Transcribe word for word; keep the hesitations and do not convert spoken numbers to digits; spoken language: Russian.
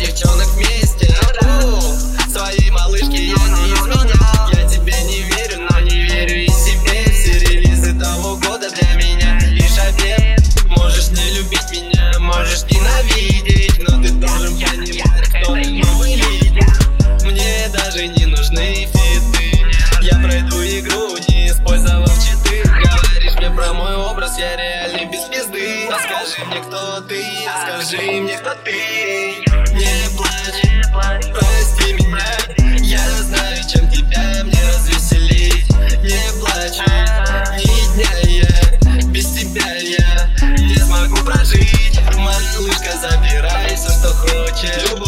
девчонок вместе. У, своей малышки я не изменял. Я тебе не верю, но не верю и себе. Все релизы того года для меня лишь обед. Можешь не любить меня, можешь ненавидеть, но ты должен понимать, кто ты новый лидер. Мне даже не нужны фиты. Я пройду игру, не использовав читы. Говоришь мне про мой образ, я реальный без пизды. Расскажи мне, кто ты, скажи мне, кто ты. Не плачь, прости меня. Я знаю, чем тебя мне развеселить. Не плачь, ни дня я без тебя я не смогу прожить. Малышка, забирай все, что хочешь.